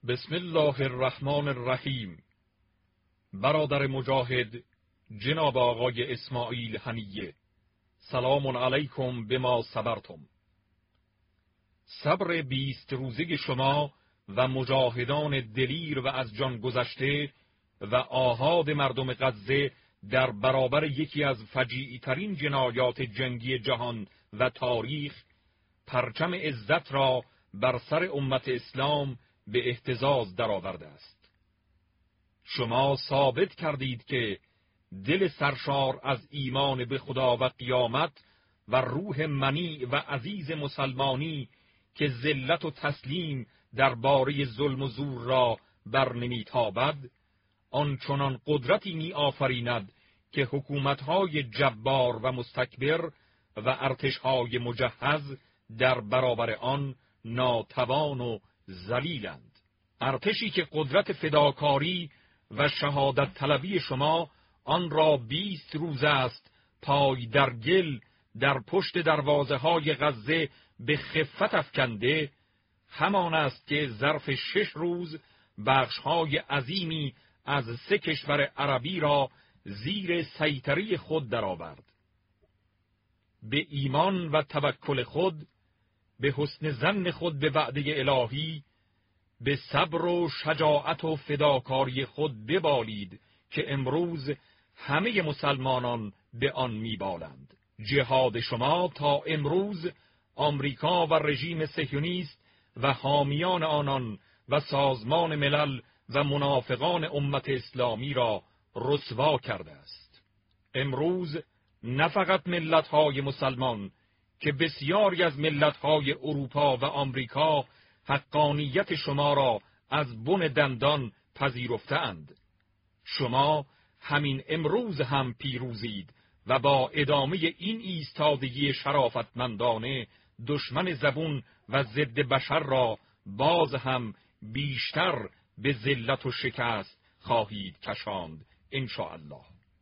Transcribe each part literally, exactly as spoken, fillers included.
بسم الله الرحمن الرحیم. برادر مجاهد جناب آقای اسماعیل حنیه، سلام علیکم بما صبرتم. صبر بیست روزه شما و مجاهدان دلیر و از جان گذشته و آحاد مردم غزه در برابر یکی از فجیعی ترین جنایات جنگی جهان و تاریخ پرچم عزت را بر سر امت اسلام به اهتزاز درآورده است. شما ثابت کردید که دل سرشار از ایمان به خدا و قیامت و روح منیع و عزیز مسلمانی که ذلت و تسلیم درباره ظلم و زور را بر نمیتابد، آنچنان قدرتی می آفریند که حکومت‌های جبار و مستکبر و ارتش‌های مجهز در برابر آن ناتوان و ذلیلند. ارتشی که قدرت فداکاری و شهادت طلبی شما آن را بیست روز است پای در گل در پشت دروازه های غزه به خفت افکنده، همان است که ظرف شش روز بخش های عظیمی از سه کشور عربی را زیر سیطره خود درآورد. به ایمان و توکل خود، به حسن ظن خود به وعده الهی، به صبر و شجاعت و فداکاری خود ببالید که امروز همه مسلمانان به آن میبالند. جهاد شما تا امروز آمریکا و رژیم صهیونیست و حامیان آنان و سازمان ملل و منافقان امت اسلامی را رسوا کرده است. امروز نه فقط ملت‌های مسلمان که بسیاری از ملت‌های اروپا و آمریکا حقانیت شما را از بن دندان پذیرفتند، شما همین امروز هم پیروزید و با ادامه این ایستادگی شرافتمندانه دشمن زبون و ضد بشر را باز هم بیشتر به ذلت و شکست خواهید کشاند انشاءالله.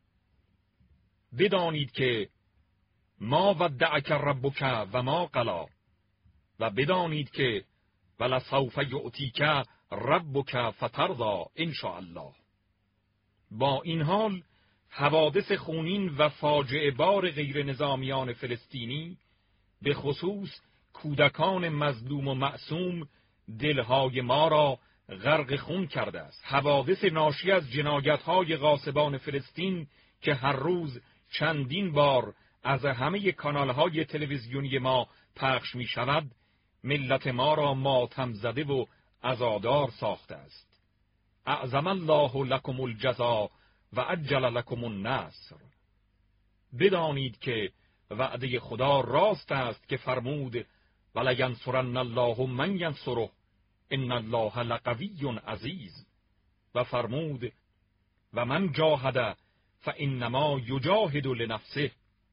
بدانید که ما ودعک ربک و ما قلی، و بدانید که ولسوف یعطیک ربک فترضی انشاءالله. با این حال حوادث خونین و فاجعه بار غیر نظامیان فلسطینی، به خصوص کودکان مظلوم و معصوم، دلهای ما را غرق خون کرده است. حوادث ناشی از جنایت‌های غاصبان فلسطین که هر روز چندین بار از همه کانال‌های تلویزیونی ما پخش می‌شود، ملت ما را ماتم زده و عزادار ساخته است. اعظم الله لکم الجزا و عجل لکم النصر. بدانید که وعده خدا راست است که فرمود ولینصرن الله من ینصره ان الله لقوی عزیز، و فرمود و من جاهد فانما یجاهد لنفسه.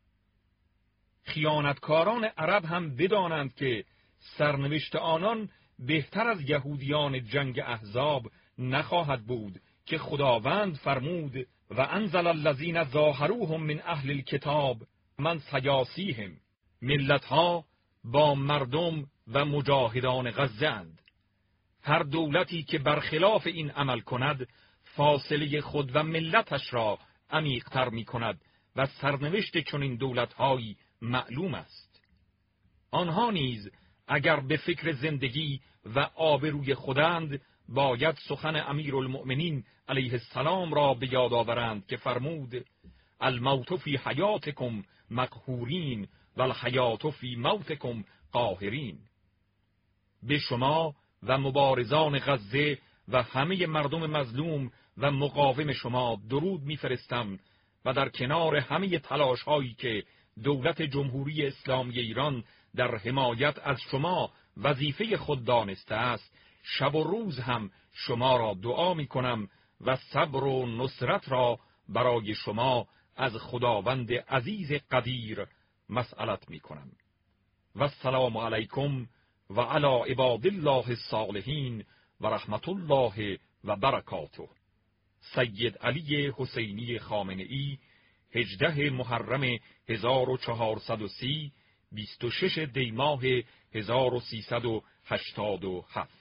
خیانتکاران عرب هم بدانند که سرنوشت آنان بهتر از یهودیان جنگ احزاب نخواهد بود که خداوند فرمود و انزل الذین ظاهروهم من اهل الکتاب من سیاسیهم. ملتها با مردم و مجاهدان غزه اند. هر دولتی که برخلاف این عمل کند فاصله خود و ملتش را عمیق‌تر می کند و سرنوشت چنین دولت‌هایی معلوم است. آنها نیز اگر به فکر زندگی و آبروی خودند، باید سخن امیرالمؤمنین علیه السلام را به یاد آورند که فرمود الموت فی حیاتکم مقهورین و الحیات فی موتکم قاهرین. به شما و مبارزان غزه و همه مردم مظلوم و مقاوم شما درود میفرستم و در کنار همه تلاش هایی که دولت جمهوری اسلامی ایران در حمایت از شما وظیفه خود دانسته است، شب و روز هم شما را دعا می کنم و صبر و نصرت را برای شما از خداوند عزیز قدیر مسئلت می کنم. و السلام علیکم و علی عباد الله الصالحین و رحمت الله و برکاته. سید علی حسینی خامنه‌ای، هجدهم محرم هزار و چهارصد و سی، بیست و شش دی ماه هزار و سیصد و هشتاد و هفت.